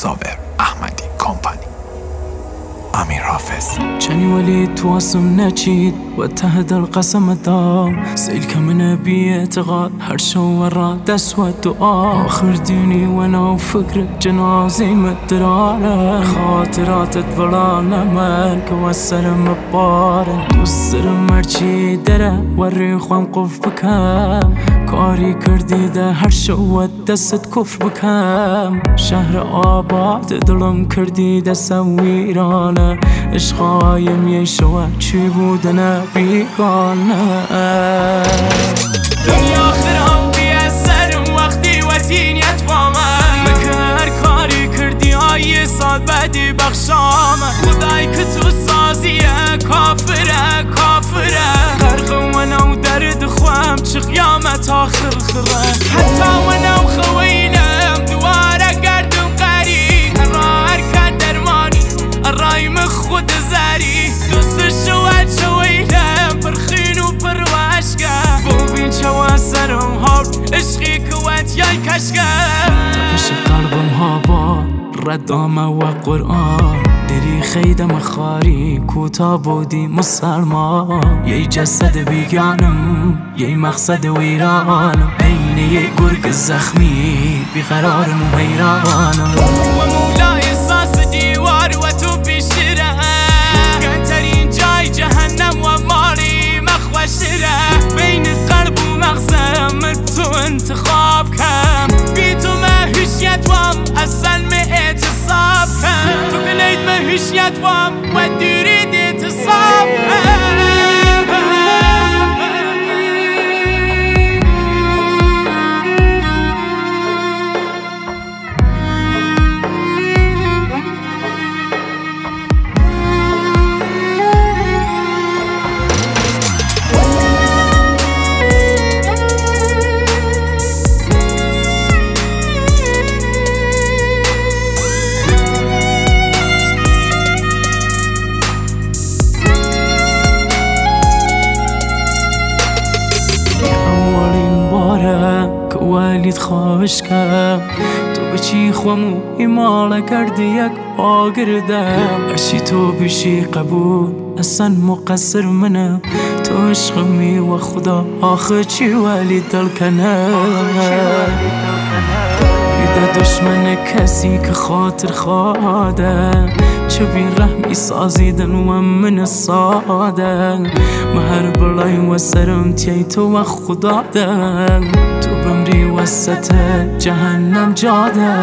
صابر احمدی کمپانی. امیر حافظ. جني وليد تواصم نشيد واتهد القسم دام سيلك من بيتغاد هر شو ورا دسوة الدعاء آخر ديني وانا وفكر جنازي مدرارة خاطرات تبرانا مالك والسلم مبارن دوسرم مرچي دره والريخ ومقف بكام كاري كردي ده هر شو دست كفر بكام شهر آباد دلم كردي ده سويرانه عشقایم یه شوه چی بودنه بیگانه دنیا خرام بیه سرم وقتی وطینیت با من بکر کاری کردی های سال بدی بخشامه خدای که تو سازیه کافره غرق ونو درد خوام چه قیامت آخر خره حتی ونو خویلم دواره گردم قریب قرار کرد درمانی الرايم خود زاري دوست شويلم برخين وبرواشكا بوبين شوا سرم هاب عشقي كوات ياي كشكا تبش قلبم هابا ردامه وقرآن دری خیدم خاری کوتا بودی مسلما یه جسد بیگانم یه مقصد ویرانم عین یه گرگ زخمی بیقرارم و حیرانم و مولا احساس دیوار و تو بیشره کترین جای جهنم و ماری مخوشره بین قلب و مغزم تو انتخاب کم بی تو مهوشیت وام اصل اعتصاب کم تو کلید مهوشیت وام و دورید اعتصاب کم ولید خوابش کم تو بچی خوامو ایمالا کردی یک آگردم هرچی تو بیشی قبول اصلا مقصر منم تو عشقمی و خدا آخه چی ولید دل کنم بیده دشمن کسی که خاطر خواده چه بی رحمی سازیدن و من ساده مهر بلای و سرم تی تو و خدا دن تو بمری وسط جهنم جاده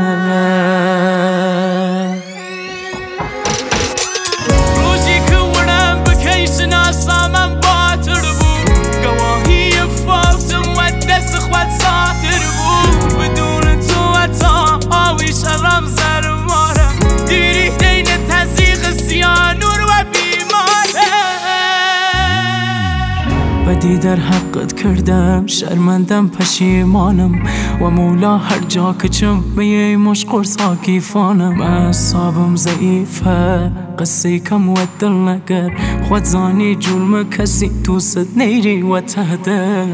روزی که ورم بکیش ناسامم باطر بود گواهی فوتم و دست خود ساتر بود بدون تو اتا آوی شرم زرمارم دیری دین تزیق سیانور و بیماره بدی در حقت کردم شرمندم پشیمانم و مولا هر جا که چم بیای مشقر ساکیفانم اعصابم ضعیفه قصه کم و دل نگر خود زانی جرم کسی دوست نیری و تهده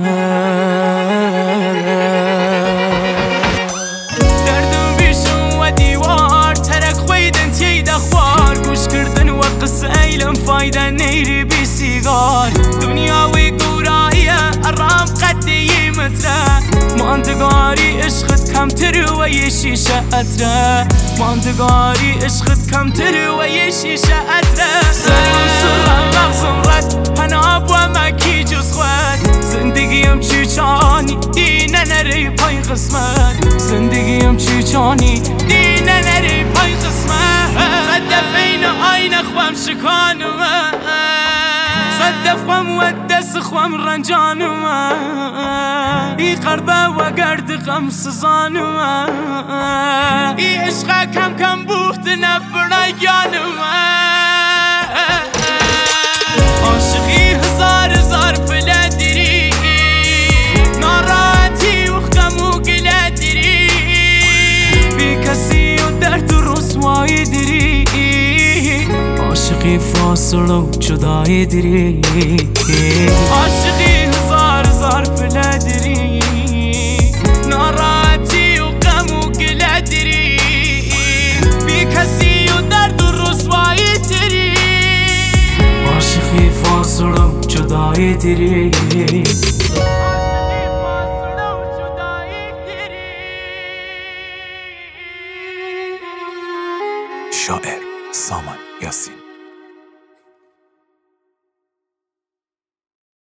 دردم بیشم و دیوار ترک خویدن تی دخوار گوش کردن و قصه ایلم فایده نیری بی سیگار دنیاوی گوراییه ارام قدی متره ماندگاری عشقت کمتر و یه شیشه اتره ماندگاری عشقت کمتر و یه شیشه اتره سرم مغزم رد پناب و مکی جز خود زندگیم چیچانی دینه نری پای قسمت زندگیم چیچانی دینه نری پای قسمت صدف این آینه خوام شکانمه صدف خوام و دست خوام رنجانمه ای قربه و گرد غم سزانمه ای عشقه کم کم بوخت نبرای گانمه عاشقی هزار پله دیری ناراحتی و غم و گله دیری بی کسی و درد و رسوایی دیری عاشقی فاصله و جدایی دیری عاشقی هزار پله دیری ناراحتی و غم و گله دیری جدای دری شاعر سامان یاسین.